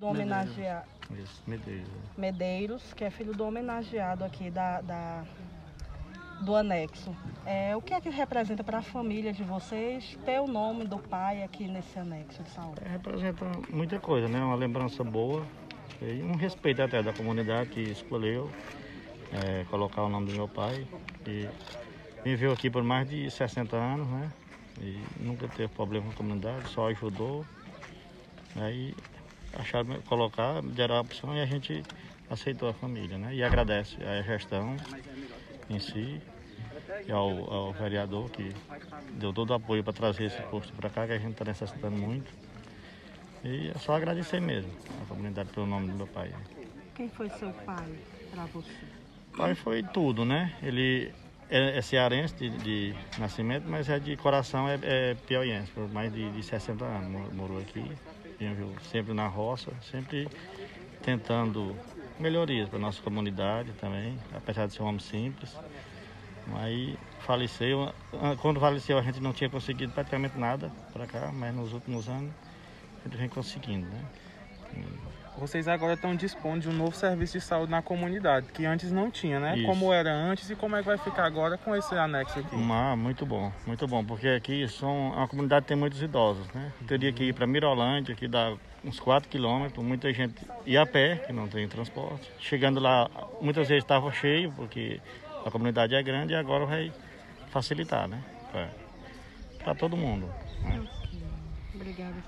do homenageado. Isso, Medeiros. Medeiros, que é filho do homenageado aqui do anexo. O que é que representa para a família de vocês ter o nome do pai aqui nesse anexo de saúde? Representa muita coisa, né? Uma lembrança boa e um respeito até da comunidade que escolheu colocar o nome do meu pai. E viveu aqui por mais de 60 anos, né? E nunca teve problema com a comunidade, só ajudou. Aí acharam colocar, deram a opção e a gente aceitou a família, né? E agradece à gestão em si e ao vereador que deu todo o apoio para trazer esse posto para cá, que a gente está necessitando muito. E é só agradecer mesmo à comunidade pelo nome do meu pai. Quem foi seu pai para você? O pai foi tudo, né? Ele é cearense de nascimento, mas de coração é piauiense, por mais de 60 anos morou aqui. Viveu sempre na roça, sempre tentando melhorias para a nossa comunidade também, apesar de ser um homem simples. Aí faleceu, quando faleceu a gente não tinha conseguido praticamente nada para cá, mas nos últimos anos a gente vem conseguindo, né? Vocês agora estão dispondo de um novo serviço de saúde na comunidade, que antes não tinha, né? Isso. Como era antes e como é que vai ficar agora com esse anexo aqui? Muito bom, porque aqui a comunidade tem muitos idosos, né? Teria que ir para Mirolândia, que dá uns 4 quilômetros, muita gente ia a pé, que não tem transporte. Chegando lá, muitas vezes estava cheio, porque a comunidade é grande e agora vai facilitar, né? Para todo mundo. Né? Obrigada.